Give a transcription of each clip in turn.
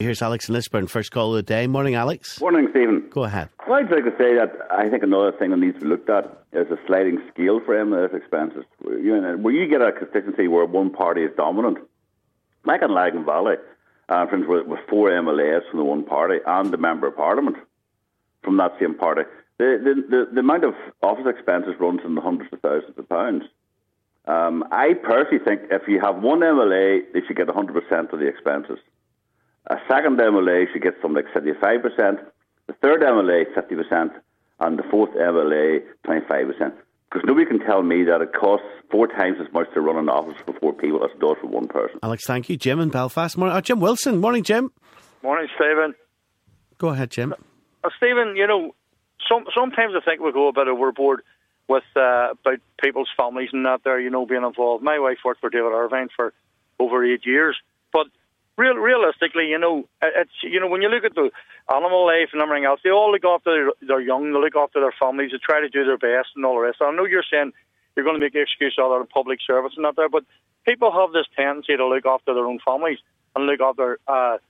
Here's Alex in Lisburn, first call of the day. Morning, Alex. Morning, Stephen. Go ahead. Well, I'd like to say that I think another thing that needs to be looked at is a sliding scale for MLS expenses. Where you get a constituency where one party is dominant, like in Lagan Valley, for instance, with 4 MLAs from the one party and the Member of Parliament from that same party, the amount of office expenses runs in the hundreds of thousands of pounds. I personally think if you have one MLA, they should get 100% of the expenses. A second MLA should get something like 75%, the third MLA 50%, and the fourth MLA 25%. Because nobody can tell me that it costs 4 times as much to run an office for 4 people as it does for one person. Alex, thank you. Jim in Belfast. Jim Wilson. Morning, Jim. Morning, Stephen. Go ahead, Jim. Stephen, sometimes I think we go a bit overboard with about people's families and that there, being involved. My wife worked for David Irvine for over 8 years. But realistically, it's when you look at the animal life and everything else, they all look after their young, they look after their families, they try to do their best and all the rest. I know you're saying you're going to make the excuse out of public service and that there, but people have this tendency to look after their own families and look after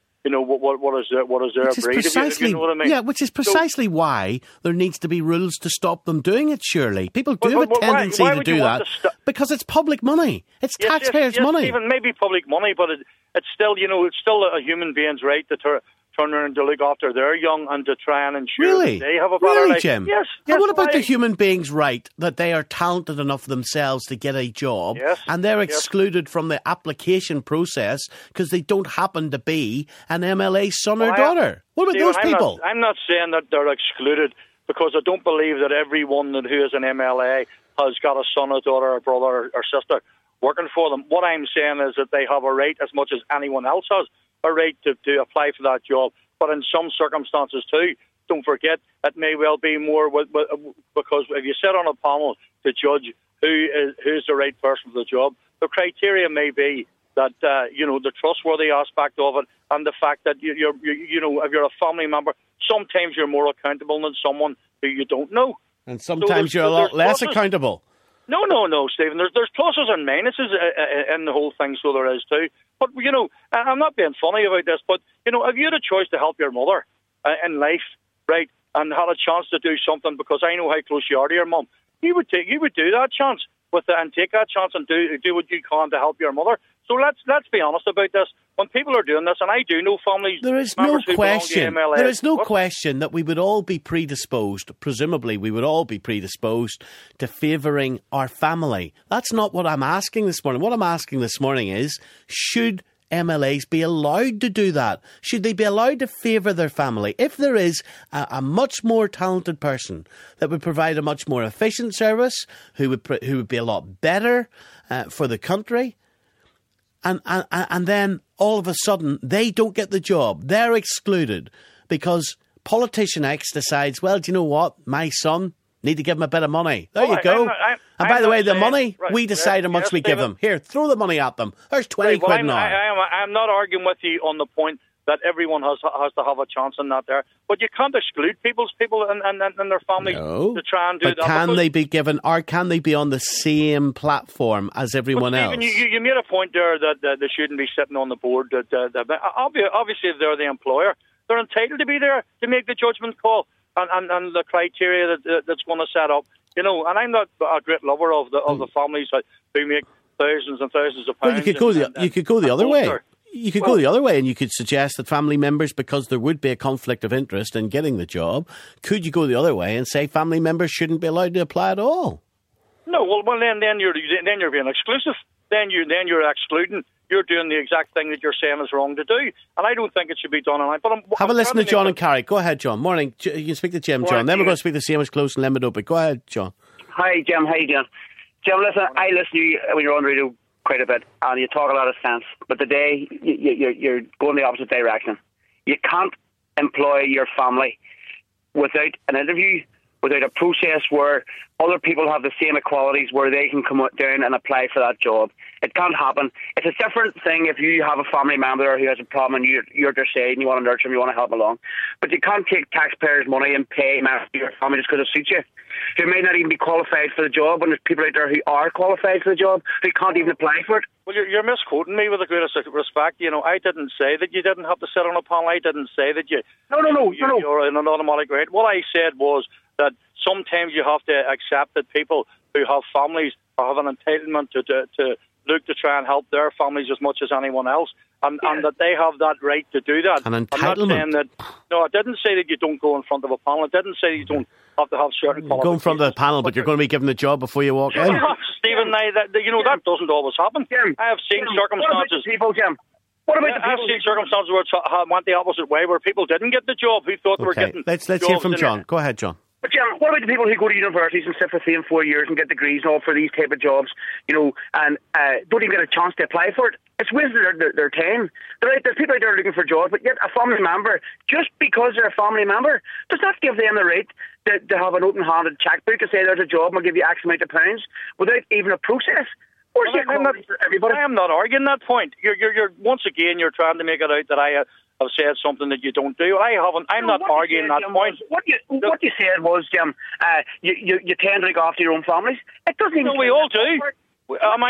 what is their breed, if you know what I mean. Yeah, which is precisely why there needs to be rules to stop them doing it, surely. People do have a tendency to do that because it's public money. It's taxpayers' money. Even maybe public money, but it's still, it's still a human being's right to turn around to look after their young and to try and ensure that they have a better life. Jim? Yes. And what about the human being's right that they are talented enough themselves to get a job and they're excluded from the application process because they don't happen to be an MLA's son or daughter? What about those people? I'm not saying that they're excluded because I don't believe that everyone who is an MLA has got a son, a daughter, a brother or sister working for them. What I'm saying is that they have a right as much as anyone else has a right to apply for that job, but in some circumstances too, don't forget, it may well be more because if you sit on a panel to judge who's the right person for the job, the criteria may be that the trustworthy aspect of it and the fact that if you're a family member, sometimes you're more accountable than someone who you don't know, and sometimes you're a lot less accountable. No, Stephen. There's pluses and minuses in the whole thing, so there is too. But, I'm not being funny about this, but, if you had a choice to help your mother in life, right, and had a chance to do something because I know how close you are to your mum, you would do that chance and take that chance and do what you can to help your mother. So let's be honest about this. When people are doing this, and I do know families... There is no question that we would all be predisposed, presumably we would all be predisposed to favouring our family. That's not what I'm asking this morning. What I'm asking this morning is, should MLAs be allowed to do that? Should they be allowed to favour their family? If there is a much more talented person that would provide a much more efficient service, who would be a lot better for the country... And then all of a sudden they don't get the job. They're excluded because politician X decides, well, do you know what? My son, need to give him a bit of money. There you go. And by the way, the money, we decide how much we give them. Here, throw the money at them. There's 20 quid now. I'm not arguing with you on the point that everyone has to have a chance in that there. But you can't exclude people and their families to try and do that. But can they be given, or can they be on the same platform as everyone else? You made a point there that they shouldn't be sitting on the board. Obviously, if they're the employer, they're entitled to be there to make the judgment call and the criteria that's going to set up. And I'm not a great lover of the families who make thousands and thousands of pounds. Well, you could go the other way. You could go the other way and you could suggest that family members, because there would be a conflict of interest in getting the job, could you go the other way and say family members shouldn't be allowed to apply at all? No, well then you're being exclusive. Then you're excluding. You're doing the exact thing that you're saying is wrong to do, and I don't think it should be done. Have a listen to John and Carrick. Go ahead, John. Morning. You can speak to Jim, John. Then we're going to speak to Seamus Close and Lemon But go ahead, John. Hi, Jim. How you doing? Jim, listen, I listen to you when you're on radio quite a bit, and you talk a lot of sense, but today you're going the opposite direction. You can't employ your family without an interview without a process where other people have the same equalities where they can come down and apply for that job. It can't happen. It's a different thing if you have a family member who has a problem and you're at their side and you want to nurture them, you want to help them along. But you can't take taxpayers' money and pay members of your family just because it suits you, who may not even be qualified for the job, when there's people out there who are qualified for the job who can't even apply for it. Well, you're misquoting me with the greatest respect. You know, I didn't say that you didn't have to sit on a panel. I didn't say that you're in an automatic right. What I said was that sometimes you have to accept that people who have families have an entitlement to look to try and help their families as much as anyone else, and that they have that right to do that. An entitlement. I'm not saying that. No, I didn't say that you don't go in front of a panel. I didn't say that you don't have to have certain qualifications. Go in front of the panel, but you're going to be given the job before you walk in. Stephen, that doesn't always happen. Jim, I have seen circumstances. What about the people, Jim? I've seen circumstances where it went the opposite way, where people didn't get the job who thought they were getting. Let's hear from John. Go ahead, John. But Jim, what about the people who go to universities and sit for 3 and 4 years and get degrees and all for these type of jobs, and don't even get a chance to apply for it? It's wasted their time. There's people out there looking for jobs, but yet a family member, just because they're a family member, does not give them the right to have an open-handed checkbook to say there's a job and we'll give you X amount of pounds without even a process. I am not arguing that point. You're once again you're trying to make it out that I have said something that you don't do. I haven't. I'm not arguing that point. What you said was, Jim, you tend to look after your own families. It doesn't even. No, we all do. Am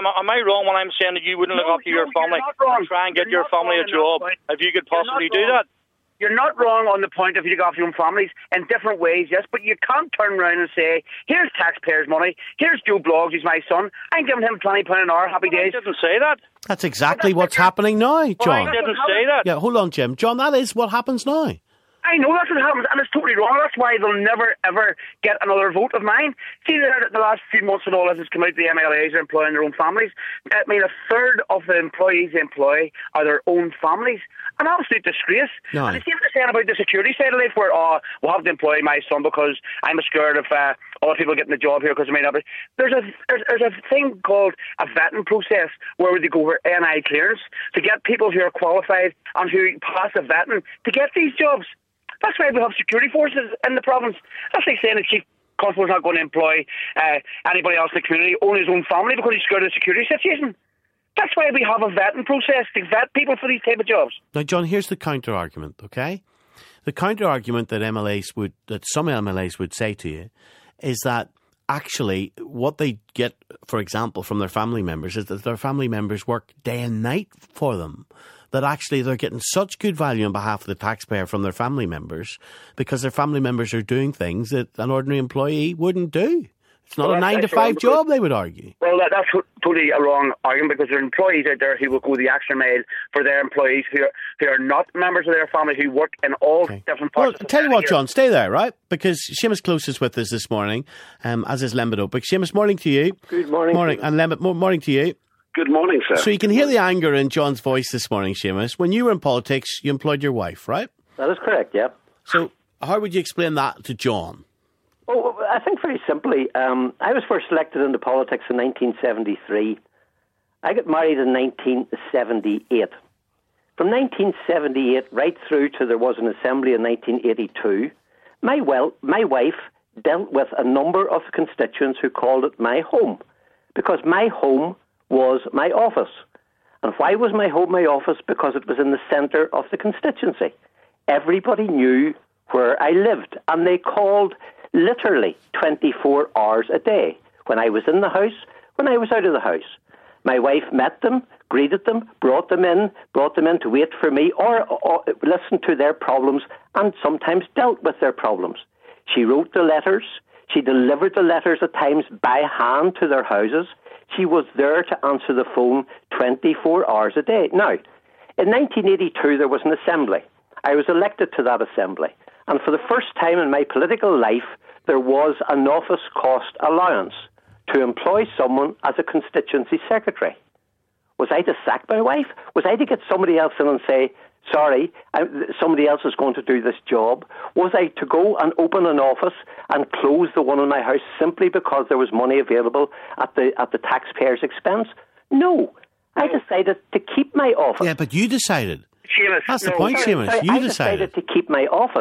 I wrong when I'm saying that you wouldn't look after your family and try and get your family a job if you could possibly do that? You're not wrong on the point of you look after your own families in different ways, yes, but you can't turn around and say, here's taxpayers' money, here's Joe Bloggs, he's my son, I'm giving him £20 an hour, happy days. I didn't say that. That's exactly what's happening now, John. Well, I didn't say that. Yeah, hold on, Jim. John, that is what happens now. I know that's what happens, and it's totally wrong. That's why they'll never, ever get another vote of mine. See, the last few months and all this has come out, the MLAs are employing their own families. I mean, a third of the employees they employ are their own families. An absolute disgrace. No. And the same thing saying about the security side of life, where, we'll have to employ my son because I'm scared of other people getting the job here because they may not be. There's a thing called a vetting process where they go for NI clearance to get people who are qualified and who pass the vetting to get these jobs. That's why we have security forces in the province. That's like saying the chief constable's not going to employ anybody else in the community, only his own family, because he's scared of the security situation. That's why we have a vetting process to vet people for these type of jobs. Now, John, here's the counter-argument, okay? The counter-argument that some MLAs would say to you is that actually what they get, for example, from their family members is that their family members work day and night for them. That actually they're getting such good value on behalf of the taxpayer from their family members because their family members are doing things that an ordinary employee wouldn't do. It's not a 9-to-5 job, they would argue. Well, that's totally a wrong argument because there are employees out there who will go the extra mile for their employees who are not members of their family, who work in all different parts of the Well, tell you what, John, stay there, right? Because Seamus Close is with us this morning, as is Lembit Opic. Seamus, morning to you. Good morning. Morning. And Lembit, morning to you. Good morning, sir. So you can hear the anger in John's voice this morning, Seamus. When you were in politics, you employed your wife, right? That is correct, yeah. So how would you explain that to John? Oh, I think very simply, I was first elected into politics in 1973. I got married in 1978. From 1978 right through to there was an assembly in 1982, my wife dealt with a number of constituents who called it my home, because my home was my office. And why was my home my office? Because it was in the centre of the constituency. Everybody knew where I lived, and they called literally 24 hours a day, when I was in the house, when I was out of the house. My wife met them, greeted them, brought them in to wait for me, or listened to their problems, and sometimes dealt with their problems. She wrote the letters. She delivered the letters at times by hand to their houses. She was there to answer the phone 24 hours a day. Now, in 1982, there was an assembly. I was elected to that assembly. And for the first time in my political life, there was an office cost allowance to employ someone as a constituency secretary. Was I to sack my wife? Was I to get somebody else in and say, sorry, somebody else is going to do this job? Was I to go and open an office and close the one in my house simply because there was money available at the taxpayer's expense? No. I decided to keep my office. Yeah, but you decided. Seamus, That's the point, Seamus. You I decided to keep my office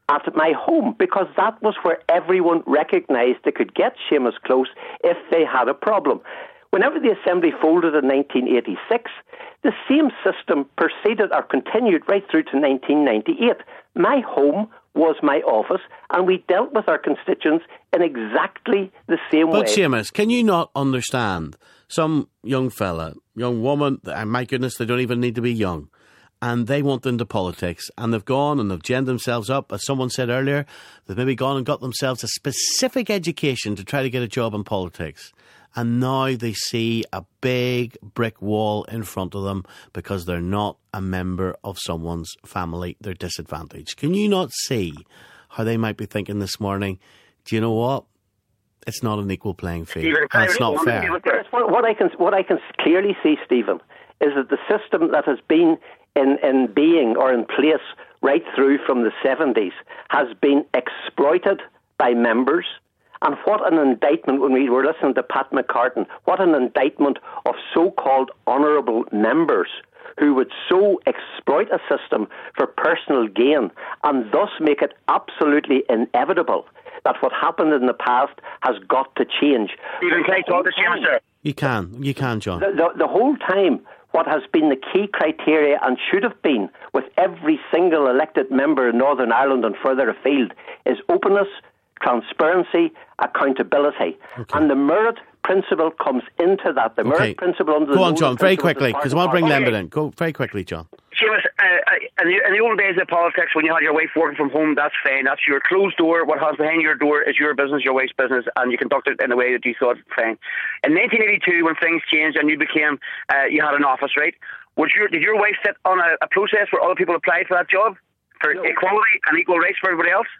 at my home, because that was where everyone recognised they could get Seamus Close if they had a problem. Whenever the Assembly folded in 1986, the same system proceeded or continued right through to 1998. My home was my office, and we dealt with our constituents in exactly the same way. But Seamus, can you not understand some young fella, young woman, and my goodness, they don't even need to be young, and they want into politics, and they've gone and they've ginned themselves up, as someone said earlier, they've maybe gone and got themselves a specific education to try to get a job in politics. And now they see a big brick wall in front of them because they're not a member of someone's family. They're disadvantaged. Can you not see how they might be thinking this morning, do you know what? It's not an equal playing field. And it's not fair. What I can clearly see, Stephen, is that the system that has been in being or in place right through from the 70s has been exploited by members. And what an indictment, when we were listening to Pat McCartan, what an indictment of so-called honourable members who would so exploit a system for personal gain and thus make it absolutely inevitable that what happened in the past has got to change. Stephen, can I talk to Seamus, sir? You can, John. The whole time, what has been the key criteria and should have been with every single elected member in Northern Ireland and further afield is openness, transparency, accountability. Okay. And the merit principle comes into that. The merit principle under the... Go on, John, very quickly, because I want to bring Lambert in. Go very quickly, John. Seamus, in the old days of politics, when you had your wife working from home, that's fine. That's your closed door. What happens behind your door is your business, your wife's business, and you conduct it in a way that you thought fine. In 1982, when things changed and you became, you had an office, right? Did your wife sit on a process where other people applied for that job? For equality and equal rights for everybody else?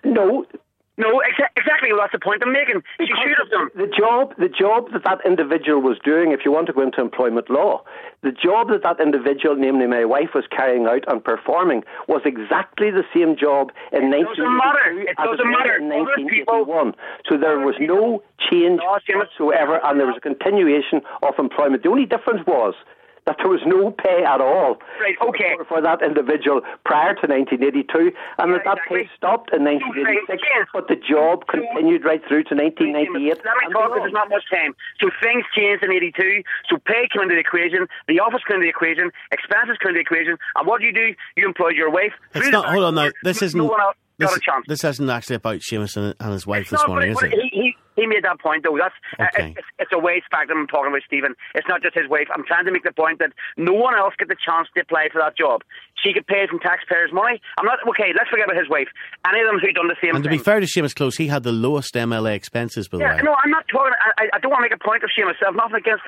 No, exactly. Well, that's the point I'm making. She should have done. The job that individual was doing, if you want to go into employment law, the job that individual, namely my wife, was carrying out and performing was exactly the same job in 1982 It doesn't matter. In 1981. So there was no change whatsoever, and there was a continuation of employment. The only difference was that there was no pay at all for that individual prior to 1982, and that pay stopped in 1986, but the job continued right through to 1998. Let me talk, because there's not much time. So things changed in 82, so pay came into the equation, the office came into the equation, expenses came into the equation, and what do? You employed your wife. It's not, hold on now, this isn't... No one else got a chance. This isn't actually about Seamus and his wife this morning, is it? He made that point, though. That's it's a wage factor I'm talking about, Stephen. It's not just his wife. I'm trying to make the point that no one else get the chance to apply for that job. She get paid from taxpayers' money. Let's forget about his wife. Any of them who done the same thing. And to be fair to Seamus Close, he had the lowest MLA expenses, by the way. No, I'm not talking... I don't want to make a point of Seamus. I've nothing against...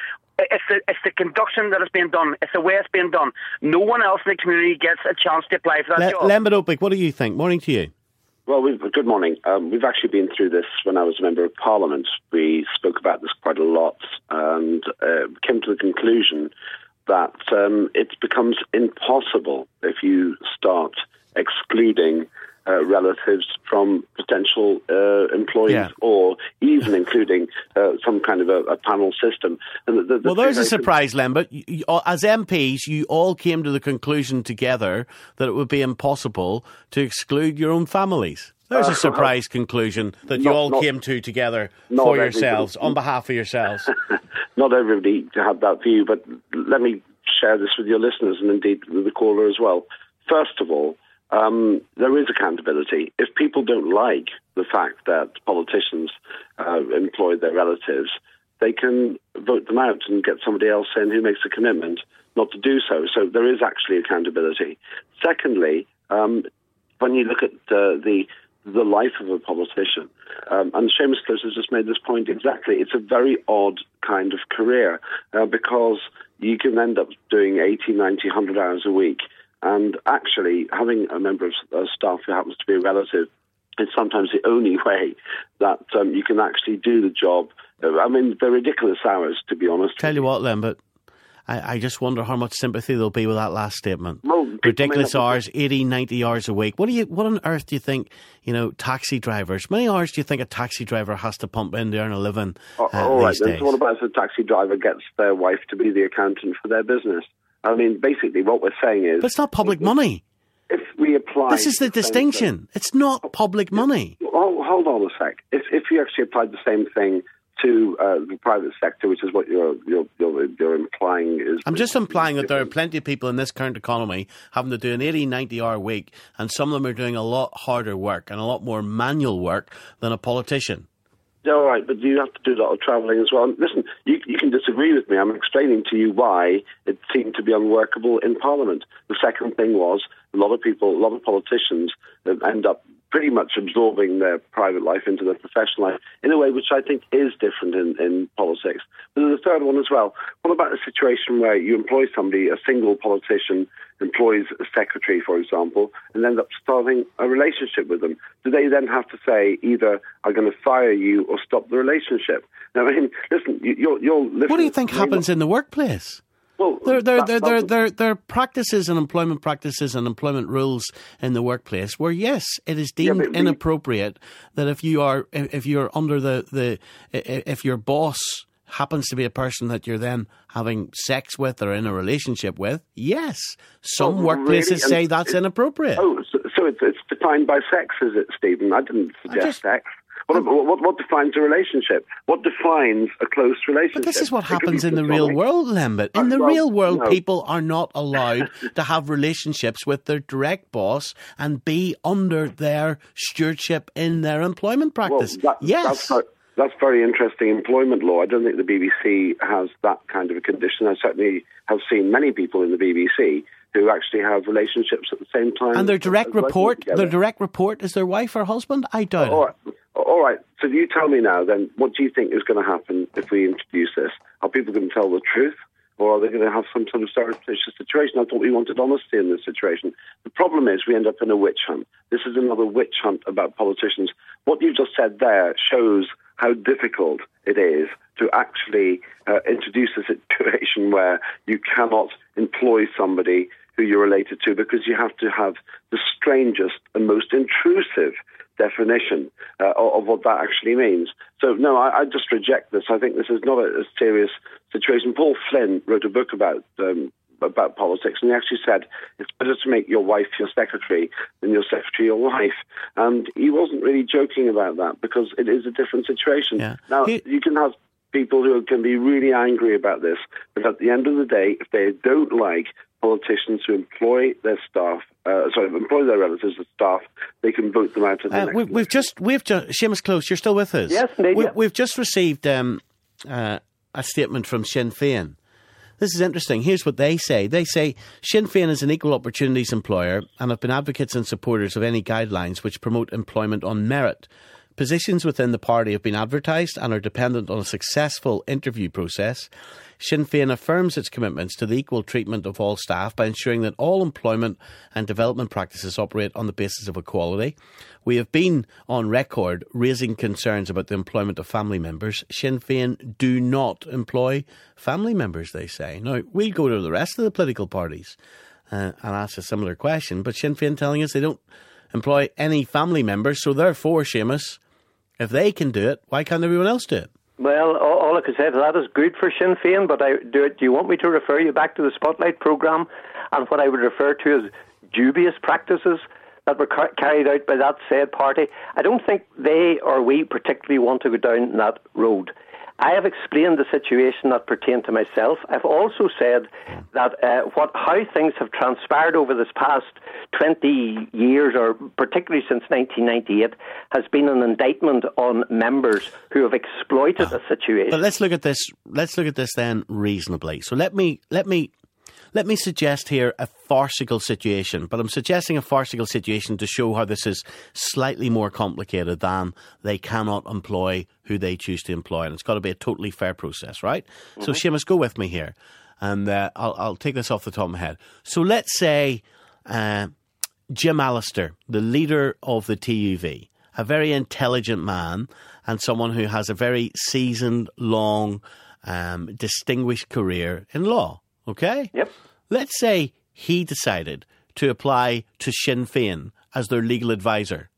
It's the conduction that is being done. It's the way it's being done. No one else in the community gets a chance to apply for that job. Lambert Opik, what do you think? Morning to you. Well, good morning. We've actually been through this when I was a member of Parliament. We spoke about this quite a lot and came to the conclusion that it becomes impossible if you start excluding relatives from potential employees, or even including some kind of a panel system. And well, there's a surprise, Lambert. As MPs, you all came to the conclusion together that it would be impossible to exclude your own families. There's a surprise conclusion that you all came to together for yourselves, on behalf of yourselves. Not everybody had that view, but let me share this with your listeners and indeed with the caller as well. First of all, there is accountability. If people don't like the fact that politicians employ their relatives, they can vote them out and get somebody else in who makes a commitment not to do so. So there is actually accountability. Secondly, when you look at the life of a politician, and Seamus Close has just made this point exactly, it's a very odd kind of career because you can end up doing 80, 90, 100 hours a week. And actually, having a member of staff who happens to be a relative is sometimes the only way that you can actually do the job. I mean, they're ridiculous hours, to be honest. Tell you what, Lambert, I just wonder how much sympathy there'll be with that last statement. Well, ridiculous hours, 80, 90 hours a week. What on earth do you think, taxi drivers, how many hours do you think a taxi driver has to pump in to earn a living all right, these days? So what about if a taxi driver gets their wife to be the accountant for their business? I mean, basically what we're saying is... But it's not public money. If we we apply... This is the distinction. It's not public money. Hold on a sec. If you actually applied the same thing to the private sector, which is what you're implying is... I'm just implying that there are plenty of people in this current economy having to do an 80, 90-hour week, and some of them are doing a lot harder work and a lot more manual work than a politician. All right, but you have to do a lot of travelling as well. Listen, you can disagree with me. I'm explaining to you why it seemed to be unworkable in Parliament. The second thing was a lot of politicians end up pretty much absorbing their private life into their professional life in a way which I think is different in politics. But there's a third one as well. What about a situation where you employ somebody, a single politician employs a secretary, for example, and end up starting a relationship with them? Do they then have to say either I'm going to fire you or stop the relationship? Now, I mean, listen, you're listening. What do you think happens in the workplace? Well, there are practices and employment practices and employment rules in the workplace where, yes, it is deemed inappropriate that if you're under if your boss happens to be a person that you're then having sex with or in a relationship with, yes, some workplaces say that's inappropriate. Oh, so it's defined by sex, is it, Stephen? I didn't suggest sex. What defines a relationship? What defines a close relationship? But this is what happens in the real world, Lembit. In the real world, people are not allowed to have relationships with their direct boss and be under their stewardship in their employment practice. Yes. That's very interesting employment law. I don't think the BBC has that kind of a condition. I certainly have seen many people in the BBC who actually have relationships at the same time. And their direct report is their wife or husband? I doubt it. All right, so you tell me now then, what do you think is going to happen if we introduce this? Are people going to tell the truth, or are they going to have some sort of surreptitious situation? I thought we wanted honesty in this situation. The problem is we end up in a witch hunt. This is another witch hunt about politicians. What you just said there shows how difficult it is to actually introduce a situation where you cannot employ somebody who you're related to because you have to have the strangest and most intrusive definition of what that actually means. So, no, I just reject this. I think this is not a serious situation. Paul Flynn wrote a book about politics, and he actually said it's better to make your wife your secretary than your secretary your wife. And he wasn't really joking about that because it is a different situation. Yeah. Now, you can have people who can be really angry about this, but at the end of the day, if they don't like politicians who employ their staff, employ their relatives as staff, they can vote them out of the next We've just Seamus Close, you're still with us? Yes, indeed. We've just received a statement from Sinn Féin. This is interesting. Here's what they say. They say Sinn Féin is an equal opportunities employer and have been advocates and supporters of any guidelines which promote employment on merit. Positions within the party have been advertised and are dependent on a successful interview process. Sinn Féin affirms its commitments to the equal treatment of all staff by ensuring that all employment and development practices operate on the basis of equality. We have been on record raising concerns about the employment of family members. Sinn Féin do not employ family members, they say. Now, we'll go to the rest of the political parties and ask a similar question, but Sinn Féin telling us they don't employ any family members, so therefore, Seamus, if they can do it, why can't everyone else do it? Well, all I can say to that is good for Sinn Féin, but do you want me to refer you back to the Spotlight programme and what I would refer to as dubious practices that were carried out by that said party? I don't think they or we particularly want to go down that road. I have explained the situation that pertained to myself. I've also said that how things have transpired over this past 20 years, or particularly since 1998, has been an indictment on members who have exploited the situation. But let's look at this. Let's look at this then reasonably. So let me suggest here a farcical situation, but I'm suggesting a farcical situation to show how this is slightly more complicated than they cannot employ who they choose to employ, and it's got to be a totally fair process, right? Mm-hmm. So Seamus, go with me here, and I'll take this off the top of my head. So let's say Jim Allister, the leader of the TUV, a very intelligent man and someone who has a very seasoned, long, distinguished career in law. Okay? Yep. Let's say he decided to apply to Sinn Féin as their legal advisor.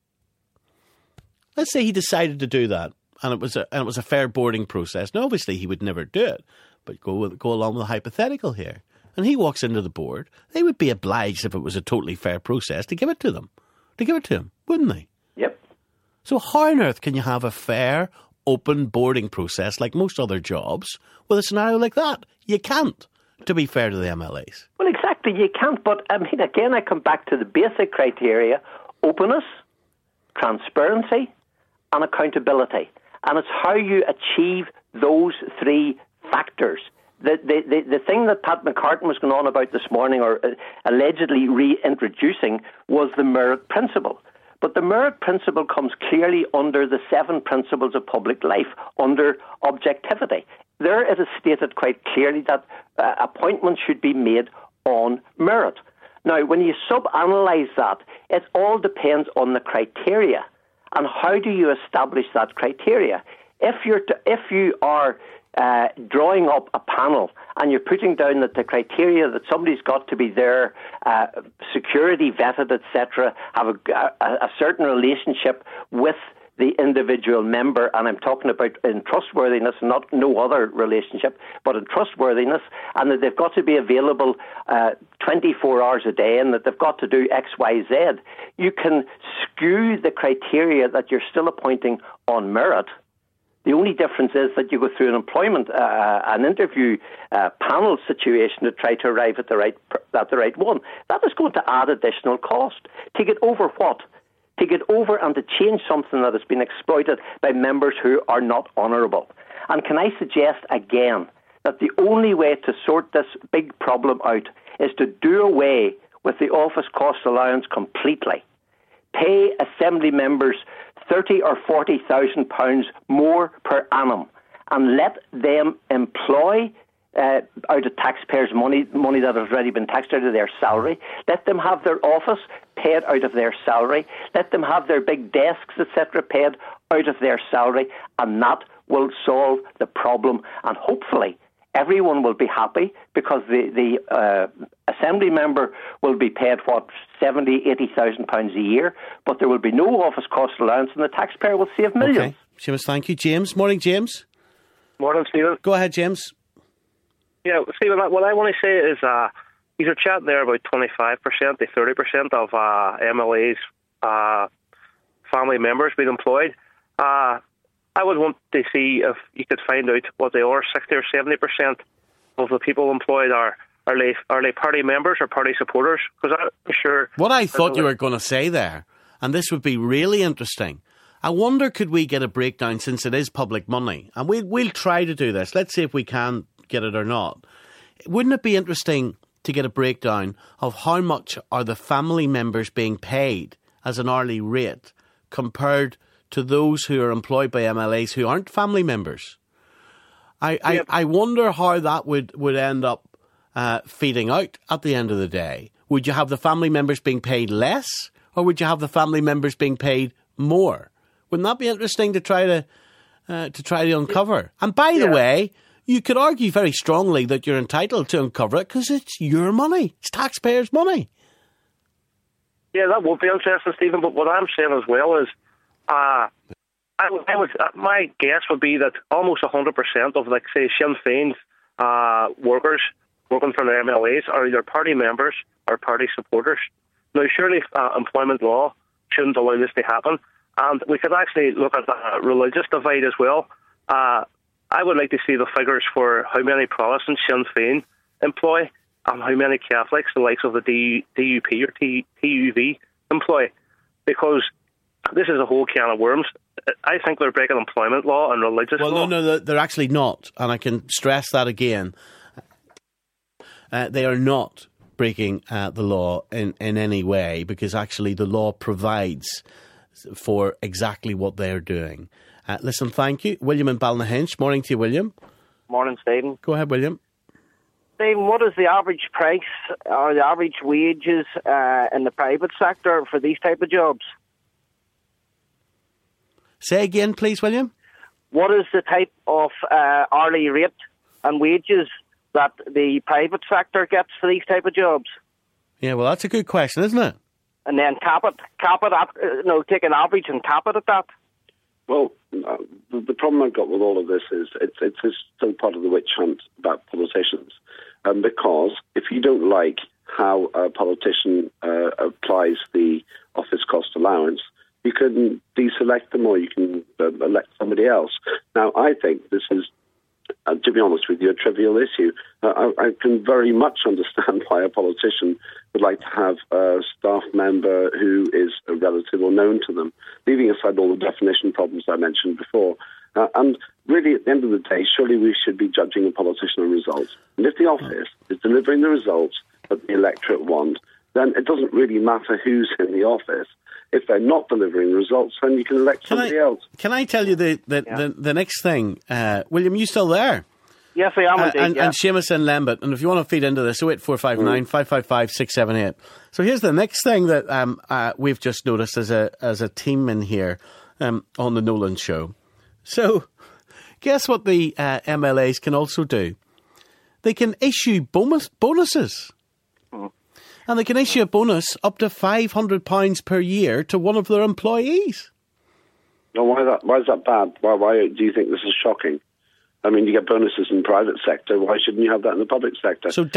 Let's say he decided to do that, and it was a fair boarding process. Now, obviously, he would never do it, but go along with the hypothetical here. and he walks into the board, they would be obliged, if it was a totally fair process, to give it to them. To give it to him, wouldn't they? Yep. So how on earth can you have a fair, open boarding process like most other jobs with a scenario like that? You can't, to be fair to the MLAs. Well, exactly, you can't. But, I mean, again, I come back to the basic criteria: openness, transparency, and accountability. And it's how you achieve those three factors. The thing that Pat McCartan was going on about this morning, or allegedly reintroducing, was the merit principle. But the merit principle comes clearly under the 7 principles of public life, under objectivity. There it is stated quite clearly that appointments should be made on merit. Now, when you sub-analyse that, it all depends on the criteria. And how do you establish that criteria? If you are drawing up a panel and you're putting down that the criteria that somebody's got to be there, security vetted, etc., have a certain relationship with the individual member, and I'm talking about in trustworthiness, not no other relationship, but in trustworthiness, and that they've got to be available 24 hours a day, and that they've got to do X, Y, Z, you can skew the criteria that you're still appointing on merit. The only difference is that you go through an interview panel situation to try to arrive at the right one. That is going to add additional cost. To get over what? To get over and to change something that has been exploited by members who are not honourable. And can I suggest again that the only way to sort this big problem out is to do away with the office cost allowance completely. Pay assembly members £30,000 or £40,000 more per annum, and let them employ out of taxpayers' money that has already been taxed out of their salary. Let them have their office paid out of their salary. Let them have their big desks, etc., paid out of their salary, and that will solve the problem. And hopefully everyone will be happy, because the assembly member will be paid, £70,000, £80,000 a year, but there will be no office cost allowance, and the taxpayer will save millions. Okay, Seamus, thank you. James, morning, James. Morning, Stephen. Go ahead, James. Yeah, Stephen, what I want to say is you're chatting there about 25% to 30% of MLAs' family members being employed. I would want to see if you could find out what they are. 60 or 70% of the people employed are they party members or party supporters? Because I'm sure. What I thought you were going to say there, and this would be really interesting, I wonder, could we get a breakdown, since it is public money, and we'll try to do this. Let's see if we can get it or not. Wouldn't it be interesting to get a breakdown of how much are the family members being paid as an hourly rate compared to those who are employed by MLAs who aren't family members? I wonder how that would end up feeding out at the end of the day. Would you have the family members being paid less, or would you have the family members being paid more? Wouldn't that be interesting to try to uncover? And by the way, you could argue very strongly that you're entitled to uncover it because it's your money. It's taxpayers' money. Yeah, that would be interesting, Stephen. But what I'm saying as well is, my guess would be that almost 100% of, like, say, Sinn Féin's workers working for their MLAs are either party members or party supporters. Now, surely employment law shouldn't allow this to happen. And we could actually look at the religious divide as well. I would like to see the figures for how many Protestants Sinn Féin employ and how many Catholics, the likes of the DUP or TUV, employ. Because this is a whole can of worms. I think they're breaking employment law and religious law. Well, no, they're actually not. And I can stress that again. They are not breaking the law in any way, because actually the law provides for exactly what they're doing. Listen, thank you. William in Balnahinch. Morning to you, William. Morning, Stephen. Go ahead, William. Stephen, what is the average price or the average wages in the private sector for these type of jobs? Say again, please, William. What is the type of hourly rate and wages that the private sector gets for these type of jobs? Yeah, well, that's a good question, isn't it? And then cap it at, take an average and cap it at that. Well, the problem I've got with all of this is it's still part of the witch hunt about politicians. because if you don't like how a politician applies the office cost allowance, you can deselect them or you can elect somebody else. Now, I think this is, to be honest with you, a trivial issue. I can very much understand why a politician would like to have a staff member who is a relative or known to them, leaving aside all the definition problems I mentioned before. And really, at the end of the day, surely we should be judging a politician on results. And if the office is delivering the results that the electorate want, then it doesn't really matter who's in the office. If they're not delivering results, then you can elect somebody else. Can I tell you the next thing? William, you still there? Yes, I am indeed. And Seamus and Lambert, and if you want to feed into this, 08459 555 678. So here's the next thing that we've just noticed as a team in here on the Nolan Show. So guess what the MLAs can also do? They can issue bonuses. And they can issue a bonus up to £500 per year to one of their employees. No, why is that bad? Why do you think this is shocking? I mean, you get bonuses in the private sector. Why shouldn't you have that in the public sector? So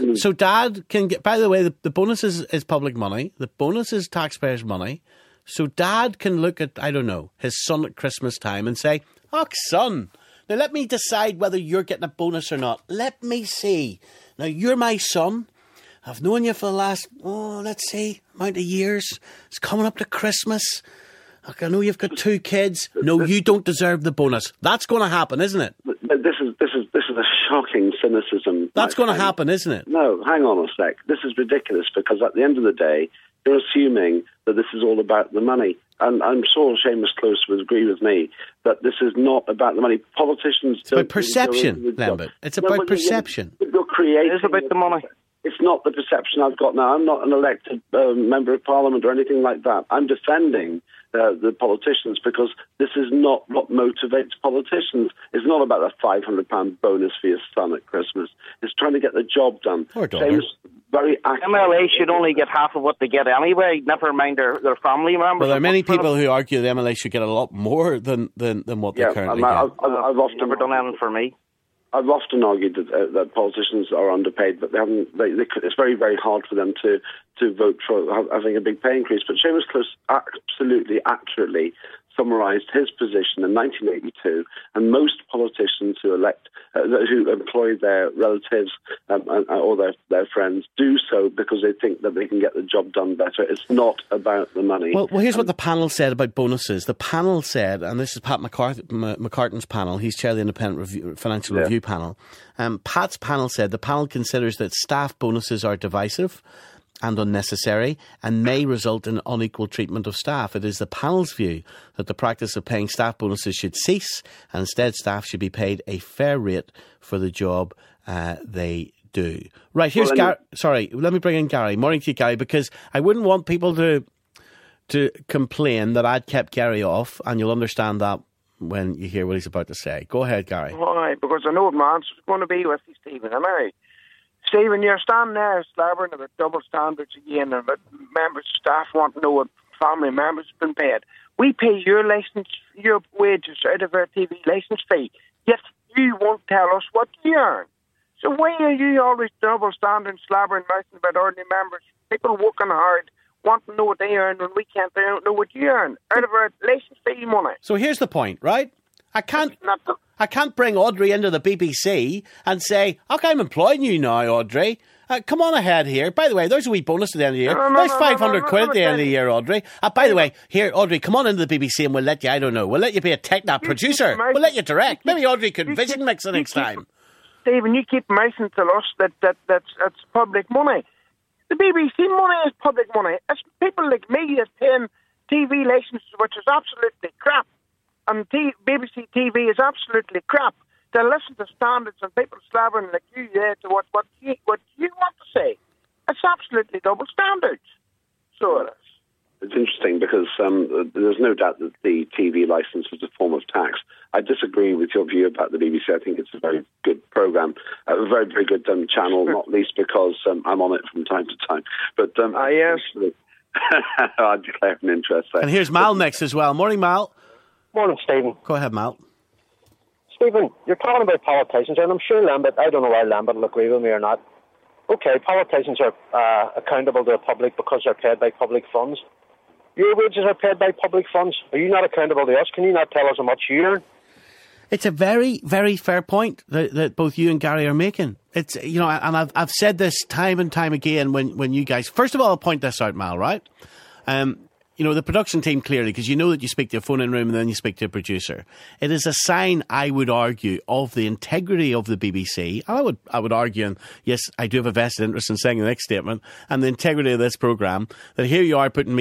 Dad can get... By the way, the bonus is public money. The bonus is taxpayers' money. So Dad can look at, I don't know, his son at Christmas time and say, "Oh, son, now let me decide whether you're getting a bonus or not. Let me see. Now, you're my son. I've known you for the last, let's see, amount of years. It's coming up to Christmas. I know you've got 2 kids. No, you don't deserve the bonus." That's going to happen, isn't it? But this is a shocking cynicism. That's going to happen, isn't it? No, hang on a sec. This is ridiculous because at the end of the day, you're assuming that this is all about the money. And I'm sure Seamus Close would agree with me that this is not about the money. Politicians... It's about perception, Lambert. It's about perception. You're creating... It is about the money. It's not the perception I've got now. I'm not an elected member of Parliament or anything like that. I'm defending the politicians because this is not what motivates politicians. It's not about a £500 bonus for your son at Christmas. It's trying to get the job done. Or daughter. Very MLA should only get half of what they get anyway, never mind their family members. Well, there are many people who argue the MLA should get a lot more than what they currently get. I've often never done anything for me. I've often argued that politicians are underpaid, but it's very, very hard for them to vote for having a big pay increase. But Seamus Close absolutely accurately summarised his position in 1982, and most politicians who employ their relatives or their friends do so because they think that they can get the job done better. It's not about the money. Well, here's what the panel said about bonuses. The panel said, and this is Pat McCartan's panel, he's chair of the Independent Financial Review panel. Pat's panel said the panel considers that staff bonuses are divisive and unnecessary and may result in unequal treatment of staff. It is the panel's view that the practice of paying staff bonuses should cease and instead staff should be paid a fair rate for the job they do. Right, here's Gary. Sorry, let me bring in Gary. Morning to you, Gary, because I wouldn't want people to complain that I'd kept Gary off, and you'll understand that when you hear what he's about to say. Go ahead, Gary. Why? Because I know what my answer's going to be with you, Stephen. Am I? Stephen, you're standing there slabbering about double standards again, and about members, staff want to know what family members have been paid. We pay your wages out of our TV licence fee, yet you won't tell us what you earn. So why are you always double standing, slabbering, mouthing about ordinary members? People working hard want to know what they earn when we can't know what you earn out of our licence fee money. So here's the point, right? I can't bring Audrey into the BBC and say, "Okay, I'm employing you now, Audrey. Come on ahead here. By the way, there's a wee bonus at the end of the year. There's 500 quid at the end of the year, Audrey. By the way, here, Audrey, come on into the BBC and we'll let you, I don't know, we'll let you be a tech-nap producer. We'll let you direct. Maybe Audrey could vision mix the next time." Stephen, you keep mouthing to us that's public money. The BBC money is public money. It's people like me that's paying TV licenses, which is absolutely crap. And BBC TV is absolutely crap. They listen to standards and people slavering like you there to what you want to say. It's absolutely double standards. So it is. It's interesting because there's no doubt that the TV licence is a form of tax. I disagree with your view about the BBC. I think it's a very good programme, a very, very good channel, not least because I'm on it from time to time. But yes. I declare an interest there. And here's Mal next as well. Morning, Mal. Morning, Stephen. Go ahead, Mal. Stephen, you're talking about politicians, and I'm sure Lambert, I don't know why Lambert will agree with me or not. Okay, politicians are accountable to the public because they're paid by public funds. Your wages are paid by public funds. Are you not accountable to us? Can you not tell us how much you earn? It's a very, very fair point that both you and Gary are making. It's, you know, and I've said this time and time again when you guys... First of all, I'll point this out, Mal, right? You know, the production team clearly, because you know that you speak to a phone-in room and then you speak to a producer. It is a sign, I would argue, of the integrity of the BBC. I would argue, and yes, I do have a vested interest in saying the next statement, and the integrity of this programme, that here you are putting me